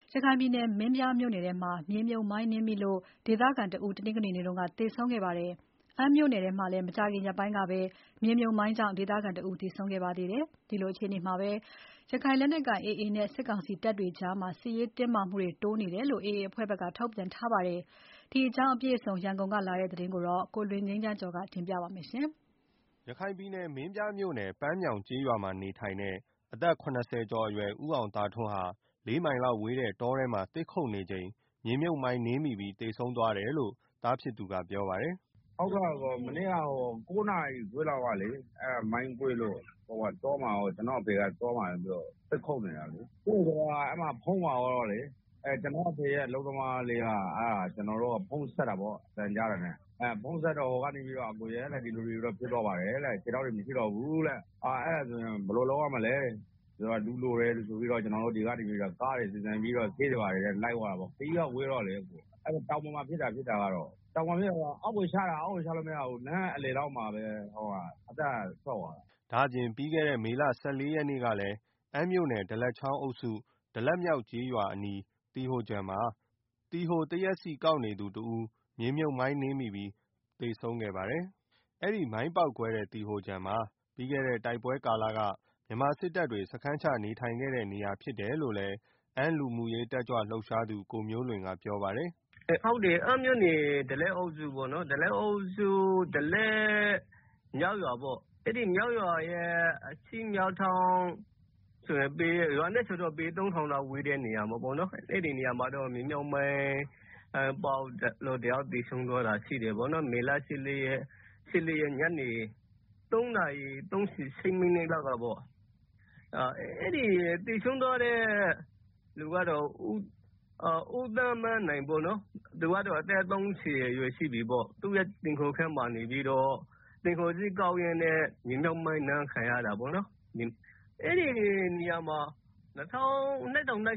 ရခိုင်ပြည်နယ်မင်းပြားမြို့နယ်ထဲမှာ မြေမြှုပ်မိုင်းနင်းမိလို့ဒေသခံတဦး တနင်္ဂနွေနေ့က သေဆုံးခဲ့ပါတယ်။ အမ်းမြို့နယ်ထဲမှာလည်း မကြာခင်ရက်ပိုင်းကပဲ မြေမြှုပ်မိုင်းကြောင့် ဒေသခံတဦးသေဆုံးခဲ့ပါသေးတယ်။ ဒီလိုအခြေအနေမှာပဲ ရခိုင်လက်နက်ကိုင် AA နဲ့ စစ်ကောင်စီတပ်တွေကြား စစ်ရေးတင်းမာမှုတွေ တိုးနေတယ်လို့ AA အဖွဲ့ဘက်က ထုတ်ပြန်ထားပါတယ်။ ဒီအကြောင်းအပြည့်အစုံ ရန်ကုန်ကလာတဲ့သတင်းကို ကိုလွင်ငြိမ်းချမ်းကျော်က တင်ပြပါမယ်။ရခိုင်ပြည်နယ်မင်းပြားမြို့နယ် ပန်းမြောင်ကျေးရွာမှာနေထိုင်တဲ့ အသက် ကျော်အရွယ် ဦးအောင်သာထွန်းဟာ 4 မိုင်လောက်ဝေးတဲ့တောထဲမှာ သစ်ခုတ်နေချိန် မြေမြှုပ်မိုင်းနင်းမိပြီး သေဆုံးသွားတယ်လို့ သားဖြစ်သူကပြောပါတယ်။ “မနေ့က 9 နာရီခွဲလောက်ကလေ မိုင်းကွဲလို့ တောမှာ ကျနော့်အဖေက သစ်ခုတ်နေတာလေ။ ခုတ်နေတာအဲဒီမှာ ဖုံးပါသွားတော့လေ ကျနော့်အဖေရဲ့ အလုပ်သမားလေးက ကျနော်တို့က ဖုန်းဆက်တာပေါ့ အသံကြားတာနဲ့ ဖုန်းဆက်တော့ ဟိုကနေပြီးတော့ အကိုရဲ့ ဒီလိုတွေဖြစ်သွားပါတယ်တဲ့ ခြေထောက်တွေ မရှိတော့ဘူးတဲ့ အဲဒါဆိုရင် ဘယ်လိုလုပ်ရမလဲ လူလိုတယ်ဆိုပြီးတော့ ကျနော်တို့ ဒီကနေပြီးတော့ ကားတွေစီစဉ်ပြီးတော့ ဆေးတွေဘာတွေနဲ့ လိုက်သွားတာပေါ့။ ခရီးကဝေးတော့လေ တောင်ပေါ်မှာဖြစ်တာကတော့ အောက်ကိုချတာ အောက်ကိုချလို့မရဘူး လမ်းအလယ်လောက်မှာပဲ အသက်ထွက်သွားတာ။ ” ဒါ့အပြင် ပြီးခဲ့တဲ့ မေလ ရက်နေ့ကလည်း အမ်းမြို့နယ် ဒလက်ချောင်းအုပ်စု ဒလက်မြောက်ကျေးရွာအနီး သီဟိုခြံမှာ သီဟိုသရက်စေ့ကောက်နေသူတဦး မြေမြှုပ်မိုင်းနင်းမိပြီး သေဆုံးခဲ့ပါတယ်။ အဲဒီမိုင်းပေါက်ကွဲတဲ့ သီဟိုခြံမှာ ပြီးခဲ့တဲ့တိုက်ပွဲကာလက မြန်မာစစ်တပ်တွေ စခန်းချနေထိုင်ခဲ့တဲ့နေရာဖြစ်တယ်လို့လည်း အမ်းလူမှုရေးတက်ကြွလှုပ်ရှားသူ ကိုမျိုးလွင်ကပြောပါတယ်။ “ဟုတ်တယ် အမ်းမြို့နယ် ဒလက်အုပ်စု ဒလက်မြောက်ရွာပေါ့ အဲဒီမြောက်ရွာရဲ့ အရှေ့မြောက်ထောင့်ဆိုရင် ရွာနဲ့ဆိုရင် ပေ ၃,၀၀၀ လောက်ဝေးတဲ့နေရာမှာပေါ့နော် အဲဒီနေရာမှာတော့ မြေမြှုပ်မိုင်းပေါက်လို့ တယောက်သေဆုံးသွားတာရှိတယ်ပေါ့နော်။ မေလ ရက် ညနေ 3 နာရီ 38 မိနစ်လောက်ကပေါ့ အဲဒီသေဆုံးသွားတဲ့ လူကတော့ ဦးသန်းမန်းနိုင်ပေါ့နော် သူကတော့ အသက် အရွယ်ရှိပြီပေါ့။ သူ့ရဲ့တင်ခုံခန်းမှာနေပြီးတော့ တင်ခုံစေ့ကောက်ရင်းနဲ့ မြေမြှုပ်မိုင်းနင်းခံရတာပေါ့နော်။ အဲဒီနေရာမှာ ၂၀၁၀ သြဂုတ်လ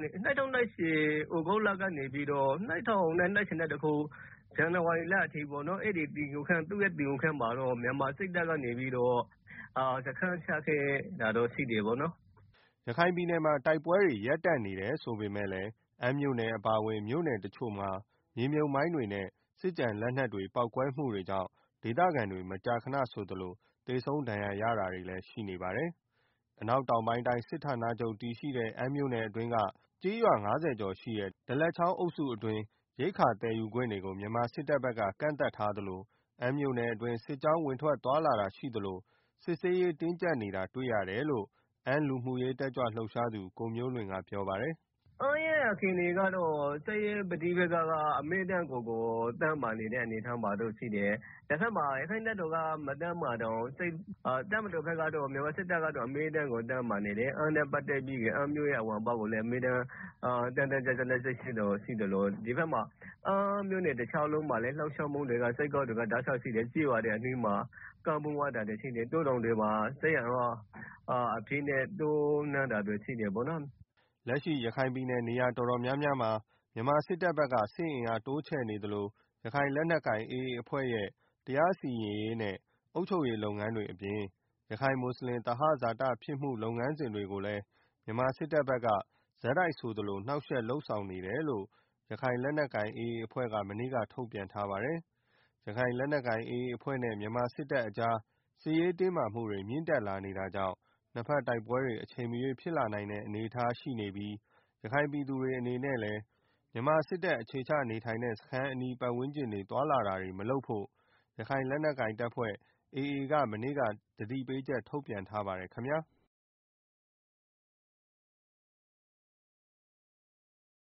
ကနေပြီးတော့ ၂၀၂၁ ဇန်နဝါရီလအထိ အဲဒီသူ့ရဲ့တင်ခုံခန်းမှာတော့ မြန်မာစစ်တပ်ကနေပြီးတော့ စခန်းချခဲ့တာတော့ ရှိတယ်ပေါ့နော်။ ” ရခိုင်ပြည်နယ်မှာ တိုက်ပွဲတွေ ရပ်တန့်နေတယ်ဆိုပေမယ့်လည်း အမ်းမြို့နယ်အပါအဝင် မြို့နယ်တချို့မှာ မြေမြှုပ်မိုင်းတွေနဲ့ စစ်ကျန်လက်နက်တွေ ပေါက်ကွဲမှုတွေကြောင့် ဒေသခံတွေ မကြာခဏဆိုသလို သေဆုံးဒဏ်ရာရတာတွေလည်းရှိနေပါတယ်။ အနောက်တောင်ပိုင်းတိုင်းစစ်ဌာနချုပ်တည်ရှိတဲ့ အမ်းမြို့နယ်အတွင်းက ကျေးရွာ ကျော်ရှိတဲ့ ဒလက်ချောင်းအုပ်စုအတွင်း ရိက္ခာသယ်ယူခွင့်တွေကို မြန်မာစစ်တပ်ဘက်က ကန့်သတ်ထားသလို အမ်းမြို့နယ်အတွင်း စစ်ကြောင်းဝင်ထွက်သွားလာတာရှိသလို စစ်ဆေးရေးတင်းကြပ်နေတာတွေ့ရတယ်လို့ အမ်းလူမှုရေးတက်ကြွလှုပ်ရှားသူ ကိုမျိုးလွင်ကပြောပါတယ်။ “အမ်းရဲ့အခြေအနေကတော့ စစ်ရေးပဋိပက္ခက အမြဲတမ်းကို တင်းမာနေတဲ့အနေအထားမှာတော့ရှိတယ်။ တဘက်မှာ ရက္ခိုင့်တပ်တော်က မတင်းမာတောင် တပ်မတော်ဘက်ကတော့ မြန်မာစစ်တပ်ကတော့ အမြဲတမ်းကို တင်းမာနေတယ်။ အမ်းနဲ့ ပတ်သတ်ပြီး အမ်းမြို့ရဲ့ အဝင်အပေါက်ကိုလည်း အမြဲတမ်း တင်းတင်းကြပ်ကြပ်နဲ့ စစ်ဆေးနေတာရှိသလို ဒီဘက်မှာ အမ်းမြို့နယ်တလျှောက်လုံးမှာလည်း လှုပ်ရှားမှုတွေက စစ်ကြောင်းတွေက တောက်လျှောက်ရှိတယ်။ ကျေးရွာတွေအနီးမှာ ကမ်းပုန်းဝပ်တာတွေရှိတယ်။ တောတောင်တွေမှာ စစ်အင်အားအပြည့်နဲ့ တိုးမြှင့်တာတွေရှိတယ်ပေါ့နော်။ ” လက်ရှိရခိုင်ပြည်နယ်နေရာတော်တော်များများမှာ မြန်မာစစ်တပ်ဘက်က စစ်အင်အားတိုးချဲ့နေသလို ရခိုင်လက်နက်ကိုင် AA အဖွဲ့ရဲ့ တရားစီရင်ရေးနဲ့ အုပ်ချုပ်ရေးလုပ်ငန်းတွေအပြင် ရခိုင်မွတ်ဆလင် သဟဇာတဖြစ်မှုလုပ်ငန်းစဉ်တွေကိုလည်း မြန်မာစစ်တပ်ဘက်က ဆက်တိုက်ဆိုသလို နှောင့်ယှက်လုပ်ဆောင်နေတယ်လို့ ရခိုင်လက်နက်ကိုင် AA အဖွဲ့က မနေ့က ထုတ်ပြန်ထားပါတယ်။ ရခိုင်လက်နက်ကိုင် AA အဖွဲ့နဲ့ မြန်မာစစ်တပ်ကြား စစ်ရေးတင်းမာမှုတွေ မြင့်တက်လာနေတာကြောင့် နှစ်ဘက်တိုက်ပွဲတွေ အချိန်မရွေးဖြစ်လာနိုင်တဲ့အနေအထားရှိနေပြီး ရခိုင်ပြည်သူတွေအနေနဲ့လည်း မြန်မာစစ်တပ်အခြေချနေထိုင်တဲ့ စခန်းအနီးပတ်ဝန်းကျင်တွေ သွားလာတာတွေမလုပ်ဖို့ ရခိုင်လက်နက်ကိုင်တပ်ဖွဲ့ AA က မနေ့က သတိပေးချက်ထုတ်ပြန်ထားပါတယ်ခင်ဗျာ။